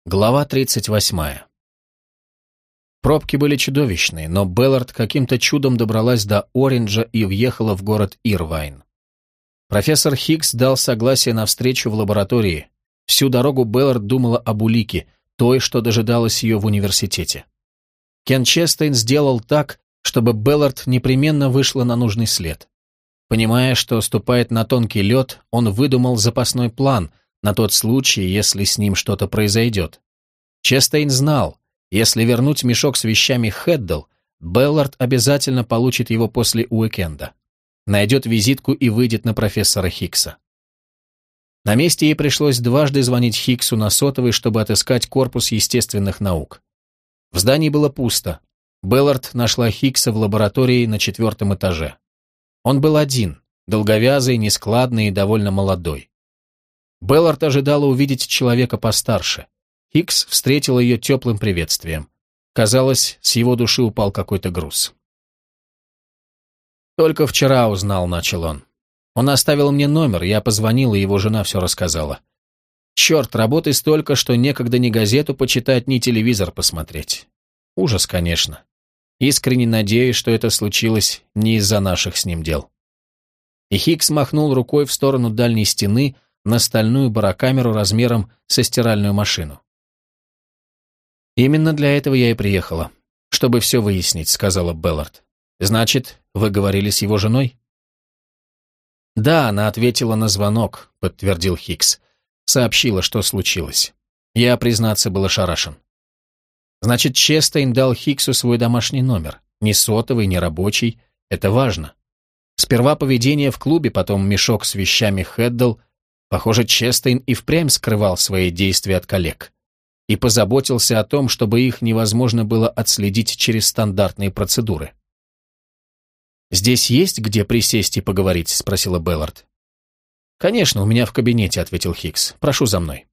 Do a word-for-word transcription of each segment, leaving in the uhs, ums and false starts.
Глава тридцать восьмая. Пробки были чудовищные, но Беллард каким-то чудом добралась до Оринджа и въехала в город Ирвайн. Профессор Хиггс дал согласие на встречу в лаборатории. Всю дорогу Беллард думала об улике, той, что дожидалась ее в университете. Кен Честейн сделал так, чтобы Беллард непременно вышла на нужный след. Понимая, что ступает на тонкий лед, он выдумал запасной план на тот случай, если с ним что-то произойдет. Честейн знал, если вернуть мешок с вещами Хэддл, Беллард обязательно получит его после уикенда. Найдет визитку и выйдет на профессора Хиггса. На месте ей пришлось дважды звонить Хиггсу на сотовый, чтобы отыскать корпус естественных наук. В здании было пусто. Беллард нашла Хиггса в лаборатории на четвертом этаже. Он был один, долговязый, нескладный и довольно молодой. Беллард ожидала увидеть человека постарше. Хиггс встретил ее теплым приветствием. Казалось, с его души упал какой-то груз. «Только вчера узнал», — начал он. «Он оставил мне номер, я позвонил, и его жена все рассказала. Черт, работы столько, что некогда ни газету почитать, ни телевизор посмотреть. Ужас, конечно. Искренне надеюсь, что это случилось не из-за наших с ним дел». И Хиггс махнул рукой в сторону дальней стены, на стальную барокамеру размером со стиральную машину. «Именно для этого я и приехала, чтобы все выяснить», — сказала Беллард. «Значит, вы говорили с его женой?» «Да, она ответила на звонок», — подтвердил Хиггс. «Сообщила, что случилось. Я, признаться, был ошарашен». «Значит, Честейн дал Хиггсу свой домашний номер. Не сотовый, не рабочий. Это важно. Сперва поведение в клубе, потом мешок с вещами Хэддл. Похоже, Честейн и впрямь скрывал свои действия от коллег и позаботился о том, чтобы их невозможно было отследить через стандартные процедуры». «Здесь есть где присесть и поговорить?» — спросила Беллард. «Конечно, у меня в кабинете», — ответил Хиггс. «Прошу за мной».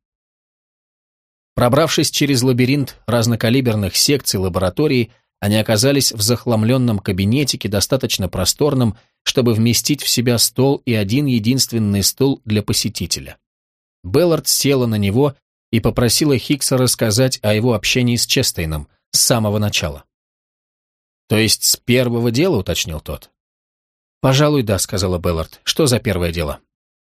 Пробравшись через лабиринт разнокалиберных секций лаборатории, они оказались в захламленном кабинетике, достаточно просторном, чтобы вместить в себя стол и один единственный стул для посетителя. Беллард села на него и попросила Хиггса рассказать о его общении с Честейном с самого начала. «То есть с первого дела?» — уточнил тот. «Пожалуй, да», — сказала Беллард. «Что за первое дело?»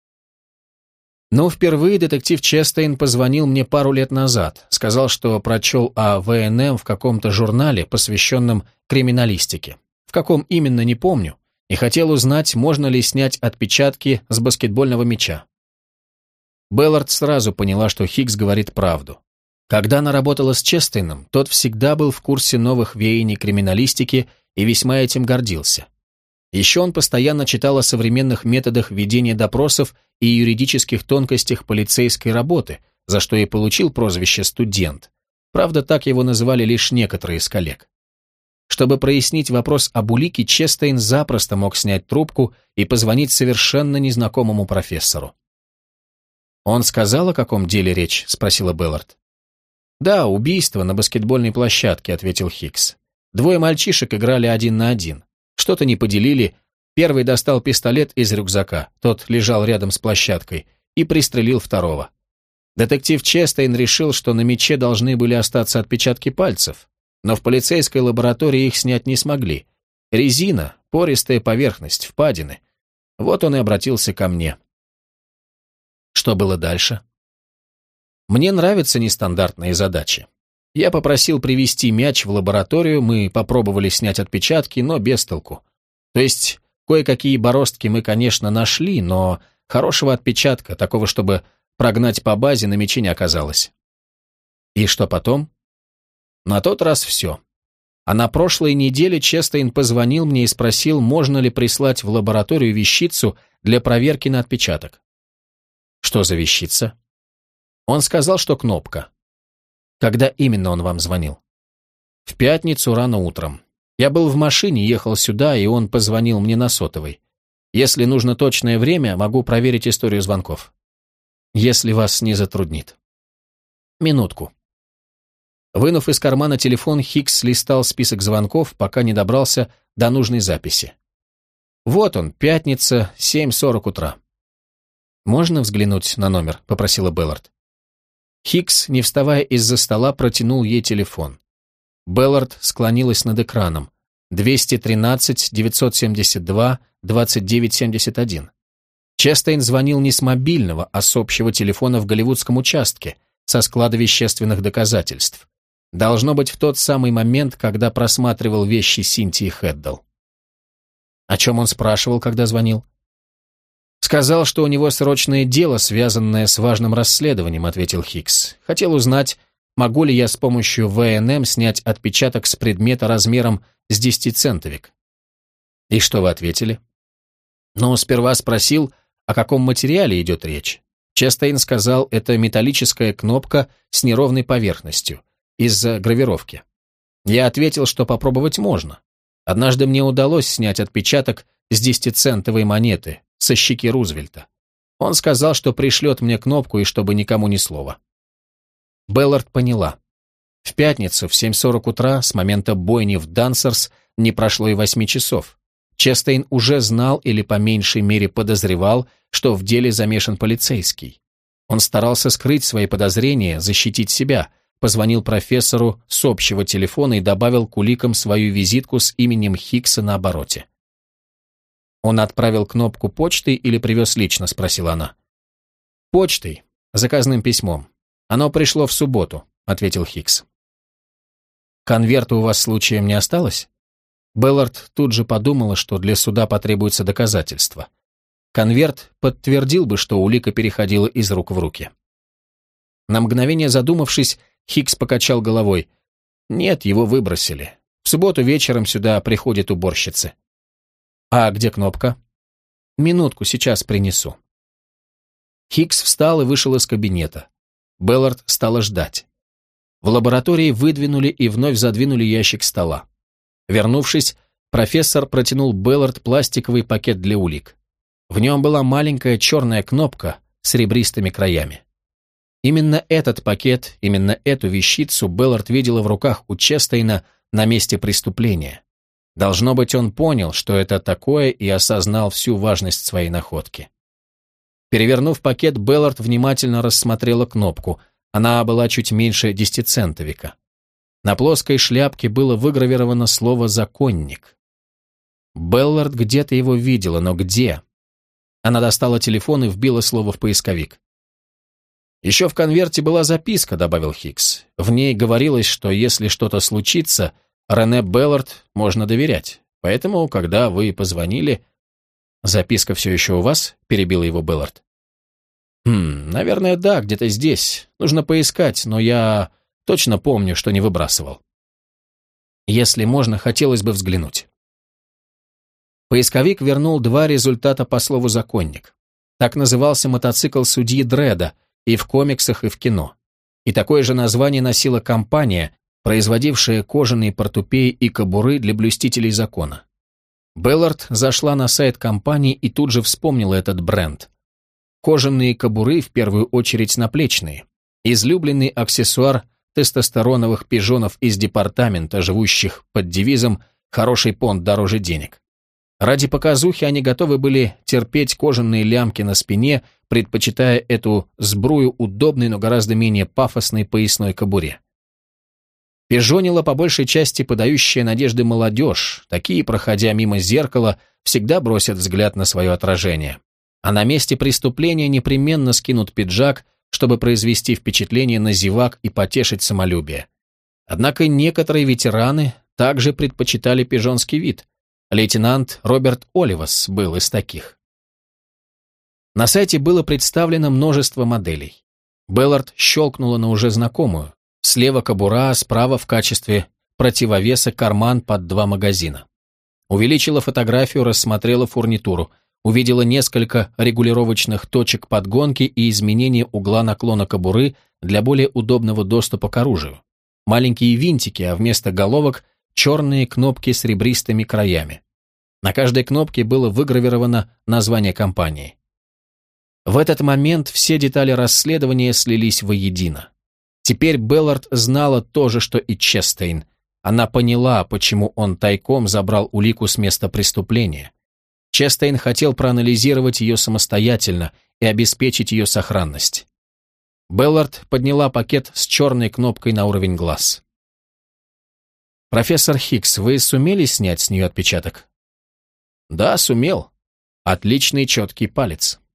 «Ну, впервые детектив Честейн позвонил мне пару лет назад, сказал, что прочел о вэ эн эм в каком-то журнале, посвященном криминалистике. В каком именно, не помню, и хотел узнать, можно ли снять отпечатки с баскетбольного мяча». Беллард сразу поняла, что Хиггс говорит правду. Когда она работала с Честейном, тот всегда был в курсе новых веяний криминалистики и весьма этим гордился. Еще он постоянно читал о современных методах ведения допросов и юридических тонкостях полицейской работы, за что и получил прозвище «студент». Правда, так его называли лишь некоторые из коллег. Чтобы прояснить вопрос об улике, Честейн запросто мог снять трубку и позвонить совершенно незнакомому профессору. «Он сказал, о каком деле речь?» — спросила Беллард. «Да, убийство на баскетбольной площадке», — ответил Хиггс. «Двое мальчишек играли один на один. Что-то не поделили. Первый достал пистолет из рюкзака, тот лежал рядом с площадкой, и пристрелил второго. Детектив Честейн решил, что на мяче должны были остаться отпечатки пальцев, но в полицейской лаборатории их снять не смогли. Резина, пористая поверхность, впадины. Вот он и обратился ко мне». «Что было дальше?» «Мне нравятся нестандартные задачи. Я попросил привезти мяч в лабораторию, мы попробовали снять отпечатки, но без толку. То есть, кое-какие бороздки мы, конечно, нашли, но хорошего отпечатка, такого, чтобы прогнать по базе, на мяче не оказалось». «И что потом?» «На тот раз все. А на прошлой неделе Честейн позвонил мне и спросил, можно ли прислать в лабораторию вещицу для проверки на отпечаток». «Что за вещица?» «Он сказал, что кнопка». «Когда именно он вам звонил?» «В пятницу рано утром. Я был в машине, ехал сюда, и он позвонил мне на сотовый. Если нужно точное время, могу проверить историю звонков. Если вас не затруднит». «Минутку». Вынув из кармана телефон, Хиггс листал список звонков, пока не добрался до нужной записи. Вот он, пятница, семь сорок утра. «Можно взглянуть на номер?» — попросила Беллард. Хикс, не вставая из-за стола, протянул ей телефон. Беллард склонилась над экраном. двести тринадцать девятьсот семьдесят два двадцать девять семьдесят один. Честейн звонил не с мобильного, а с общего телефона в голливудском участке, со склада вещественных доказательств. Должно быть в тот самый момент, когда просматривал вещи Синтии Хэддл. О чем он спрашивал, когда звонил? «Сказал, что у него срочное дело, связанное с важным расследованием», ответил Хикс. «Хотел узнать, могу ли я с помощью вэ эн эм снять отпечаток с предмета размером с десятицентовик». «И что вы ответили?» «Ну, сперва спросил, о каком материале идет речь. Честейн сказал, это металлическая кнопка с неровной поверхностью, из-за гравировки. Я ответил, что попробовать можно. Однажды мне удалось снять отпечаток с десятицентовой монеты, со щеки Рузвельта. Он сказал, что пришлет мне кнопку и чтобы никому ни слова». Беллард поняла. В пятницу в семь сорок утра, с момента бойни в Дансерс, не прошло и восьми часов. Честейн уже знал или по меньшей мере подозревал, что в деле замешан полицейский. Он старался скрыть свои подозрения, защитить себя, позвонил профессору с общего телефона и добавил к уликам свою визитку с именем Хикса на обороте. «Он отправил кнопку почтой или привез лично?» – спросила она. «Почтой, заказным письмом. Оно пришло в субботу», – ответил Хикс. «Конверта у вас случаем не осталось?» Беллард тут же подумала, что для суда потребуется доказательство. Конверт подтвердил бы, что улика переходила из рук в руки. На мгновение задумавшись, Хикс покачал головой. «Нет, его выбросили. В субботу вечером сюда приходят уборщицы». «А где кнопка?» «Минутку, сейчас принесу». Хикс встал и вышел из кабинета. Беллард стала ждать. В лаборатории выдвинули и вновь задвинули ящик стола. Вернувшись, профессор протянул Беллард пластиковый пакет для улик. В нем была маленькая черная кнопка с ребристыми краями. Именно этот пакет, именно эту вещицу Беллард видела в руках у Честейна на месте преступления. Должно быть, он понял, что это такое, и осознал всю важность своей находки. Перевернув пакет, Беллард внимательно рассмотрела кнопку. Она была чуть меньше десятицентовика. На плоской шляпке было выгравировано слово «законник». Беллард где-то его видела, но где? Она достала телефон и вбила слово в поисковик. «Еще в конверте была записка», — добавил Хикс. «В ней говорилось, что если что-то случится, Рене Беллард можно доверять. Поэтому, когда вы позвонили...» «Записка все еще у вас?» — перебил его Беллард. «Хм, наверное, да, где-то здесь. Нужно поискать, но я точно помню, что не выбрасывал. Если можно, хотелось бы взглянуть». Поисковик вернул два результата по слову «законник». Так назывался мотоцикл судьи Дредда и в комиксах, и в кино. И такое же название носила компания, производившая кожаные портупеи и кобуры для блюстителей закона. Беллард зашла на сайт компании и тут же вспомнила этот бренд. Кожаные кобуры, в первую очередь наплечные, излюбленный аксессуар тестостероновых пижонов из департамента, живущих под девизом «хороший понт дороже денег». Ради показухи они готовы были терпеть кожаные лямки на спине, предпочитая эту сбрую удобной, но гораздо менее пафосной поясной кобуре. Пижонила по большей части подающая надежды молодежь, такие, проходя мимо зеркала, всегда бросят взгляд на свое отражение. А на месте преступления непременно скинут пиджак, чтобы произвести впечатление на зевак и потешить самолюбие. Однако некоторые ветераны также предпочитали пижонский вид. Лейтенант Роберт Оливас был из таких. На сайте было представлено множество моделей. Беллард щелкнула на уже знакомую. Слева кобура, справа в качестве противовеса карман под два магазина. Увеличила фотографию, рассмотрела фурнитуру, увидела несколько регулировочных точек подгонки и изменения угла наклона кобуры для более удобного доступа к оружию. Маленькие винтики, а вместо головок черные кнопки с ребристыми краями. На каждой кнопке было выгравировано название компании. В этот момент все детали расследования слились воедино. Теперь Беллард знала то же, что и Честейн. Она поняла, почему он тайком забрал улику с места преступления. Честейн хотел проанализировать ее самостоятельно и обеспечить ее сохранность. Беллард подняла пакет с черной кнопкой на уровень глаз. «Профессор Хикс, вы сумели снять с нее отпечаток?» «Да, сумел. Отличный четкий палец».